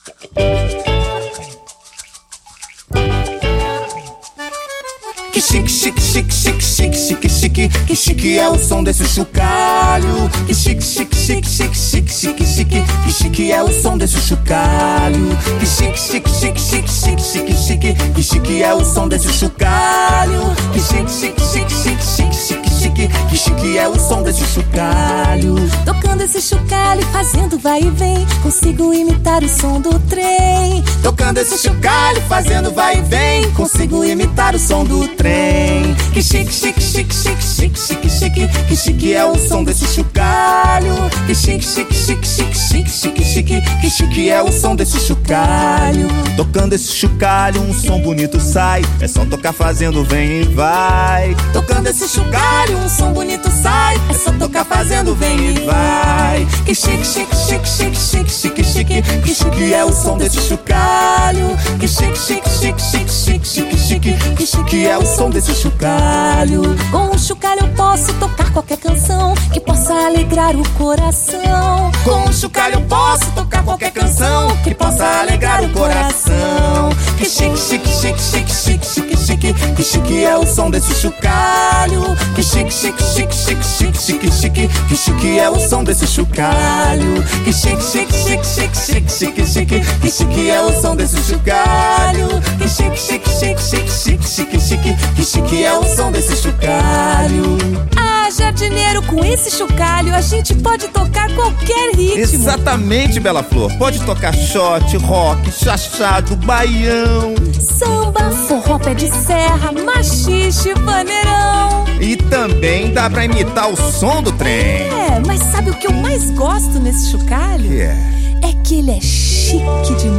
Que chique, chique, chique, chique, chique, chique, chique, que chique é o som desse chocalho. Que chique, chique, chique, chique, chique, chique, chique, que chique é o som desse chocalho. Que chique, chique, chique, chique, chique, chique, chique, que chique é o som desse chocalho. Que chique, chique, chique, chique, chique, chique, chique, que chique é o som desse chocalho. Tocando esse chocalho, fazendo vai e vem, consigo imitar o som do trem. Tocando esse chocalho, fazendo vai e vem, consigo imitar o som do trem. Que chique, chique, chique, chique, chique, chique, chique, que chique é o som desse chocalho. Que chique, chique, chique, chique, chique, chique, chique, que chique é o som desse chocalho. Tocando esse chocalho, um som bonito sai, é só tocar fazendo vem e vai. Tocando esse chocalho, um som bonito sai, é só tocar fazendo vem e vai. Que chique, chique, chique, chique, chique, chique, chique, que chique é o som desse chocalho. Que chique, chique, chique, chique, chique, chique, chique, que chique é o som desse chocalho. Com o chocalho eu posso tocar qualquer canção que possa alegrar o coração. Com o chocalho eu posso tocar qualquer canção que possa alegrar o coração. Que chique, chique, chique, chique, chique, chique, chique, que chique é o som desse chocalho. Que chique, chique, chique, chique, chique, chique, chique, que chique é o som desse chocalho. Que chique, chique, chique, chique, chique, chique, chique, que chique é o som desse chocalho. Que chique, chique, chique, chique, chique, chique, chique, que chique é o som desse chocalho. Ah, jardineiro, com esse chocalho a gente pode tocar qualquer ritmo. Exatamente, Bela Flor. Pode tocar shot, rock, chachado, baião, samba, forró, pé de serra, machixe, vaneirão. e também dá pra imitar o som do trem. É, mas sabe o que eu mais gosto nesse chocalho? Que é? É que ele é chique demais.